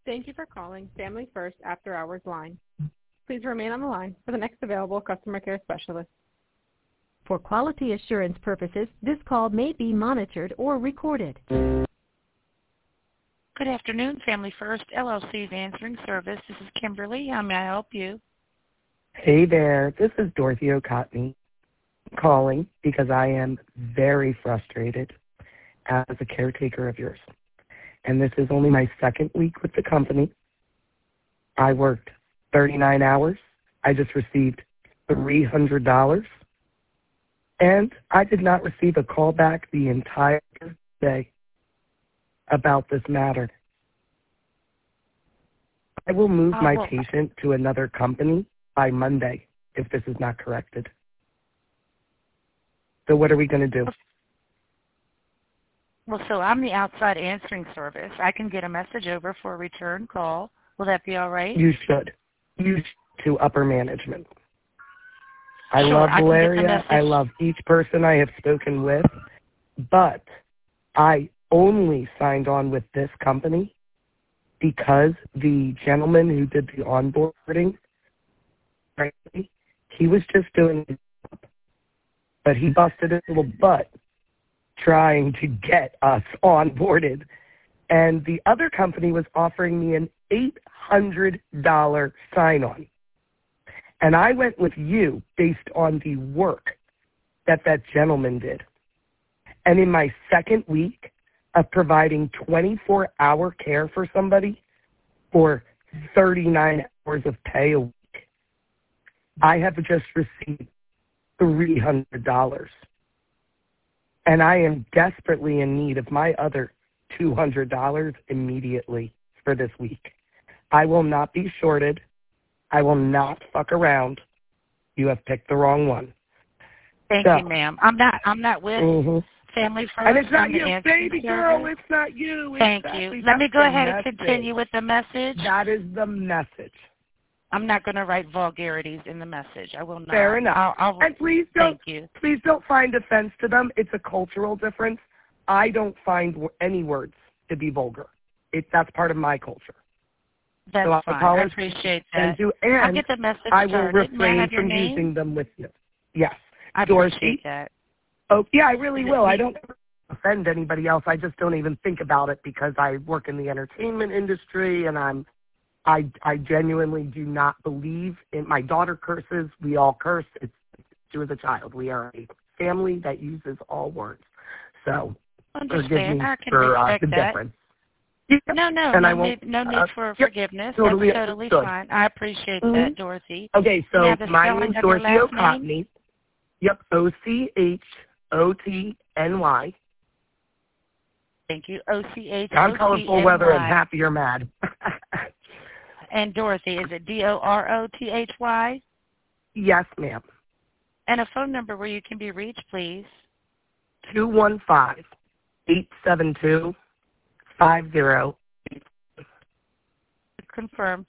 Thank you for calling Family First After Hours line. Please remain on the line for the next available customer care specialist. For quality assurance purposes, this call may be monitored or recorded. Good afternoon, Family First LLC's answering service. This is Kimberly. How may I help you? Hey there, this is Dorothy O'Cotney calling because I am very frustrated as a caretaker of yours. And this is only my second week with the company. I worked 39 hours. I just received $300. And I did not receive a call back the entire day about this matter. I will move my patient to another company by Monday if this is not corrected. So what are we going to do? Well, so I'm the outside answering service. I can get a message over for a return call. Will that be all right? You should. You should to upper management. I Sure, love I can get the Valeria. message. I love each person I have spoken with. But I only signed on with this company because the gentleman who did the onboarding, frankly, he was just doing his job. But he busted his little butt trying to get us onboarded. And the other company was offering me an $800 sign-on. And I went with you based on the work that that gentleman did. And in my second week of providing 24-hour care for somebody for 39 hours of pay a week, I have just received $300. And I am desperately in need of my other $200 immediately for this week. I will not be shorted. I will not fuck around. You have picked the wrong one. Thank you, ma'am. I'm not with Family First. And it's not I'm the you, answering baby service. girl. It's not you. Thank Exactly. you. Let That's me go the ahead and message. continue with the message. That is the message. I'm not going to write vulgarities in the message. I will not. Fair enough. And please don't find offense to them. It's a cultural difference. I don't find any words to be vulgar. That's part of my culture. That's so fine. I appreciate that. And I'll get the message I will started. May I refrain have your from name? using them with you. Yes. I Dorothy. appreciate that. Oh, yeah, I really will. I don't offend anybody else. I just don't even think about it because I work in the entertainment industry and I genuinely do not believe in my daughter curses. We all curse. She was a child. We are a family that uses all words. So forgive me for the difference. Yeah. No need for forgiveness. Totally That's totally understood. fine. I appreciate that, Dorothy. Okay, so my name name is Dorothy O'Cotney. Yep, Ochotny. Thank you. OCHOTNY. I'm colorful whether I'm happy or mad. And Dorothy, is it DOROTHY? Yes, ma'am. And a phone number where you can be reached, please. 215-872-50. Confirm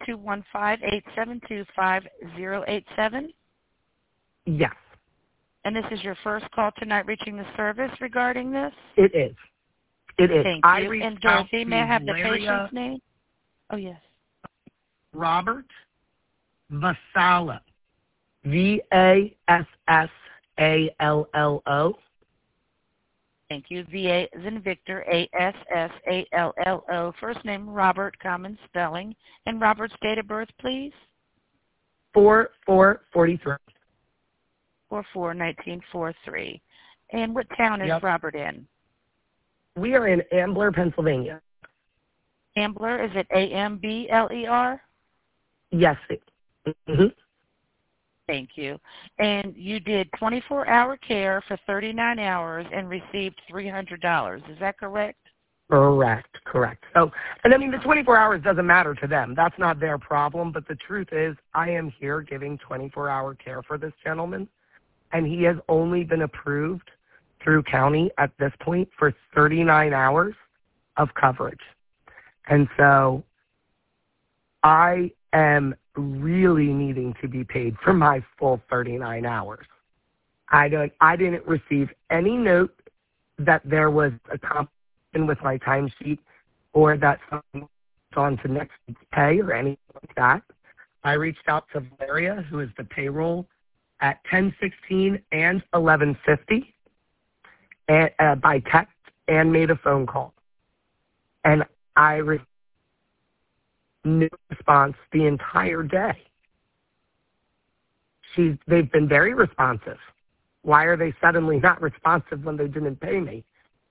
215-872-5087. Yes. And this is your first call tonight reaching the service regarding this? It is. It is. Thank you. And Dorothy, may I have the patient's name? Oh, yes. Robert Vassallo. Vassallo. Thank you. V-A as in Victor, A-S-S-A-L-L-O. First name, Robert, common spelling. And Robert's date of birth, please? 4/4/43. 4/4/1943. And what town is Robert in? We are in Ambler, Pennsylvania. Ambler, is it A-M-B-L-E-R? Yes. Thank you. And you did 24-hour care for 39 hours and received $300. Is that correct? Correct. So, and I mean, the 24 hours doesn't matter to them. That's not their problem. But the truth is, I am here giving 24-hour care for this gentleman, and he has only been approved through county at this point for 39 hours of coverage. And so I am really needing to be paid for my full 39 hours. I didn't receive any note that there was a conflict with my timesheet or that someone was on to next week's pay or anything like that. I reached out to Valeria, who is the payroll, at 10:16 and 11:50 by text and made a phone call. And I received no response the entire day. They've been very responsive. Why are they suddenly not responsive when they didn't pay me?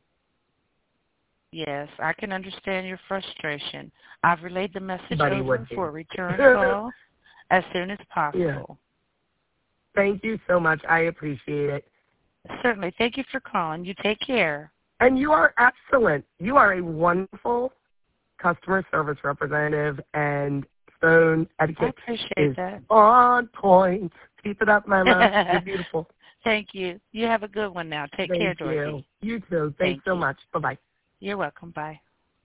Yes, I can understand your frustration. I've relayed the message Buddy over would for a be. return call as soon as possible. Yeah. Thank you so much. I appreciate it. Certainly. Thank you for calling. You take care. And you are excellent. You are a wonderful customer service representative, and phone etiquette I appreciate is that. on point. Keep it up, my love. You're beautiful. Thank you. You have a good one now. Take care, Dorothy. You too. Thanks so much. Bye-bye. You're welcome. Bye.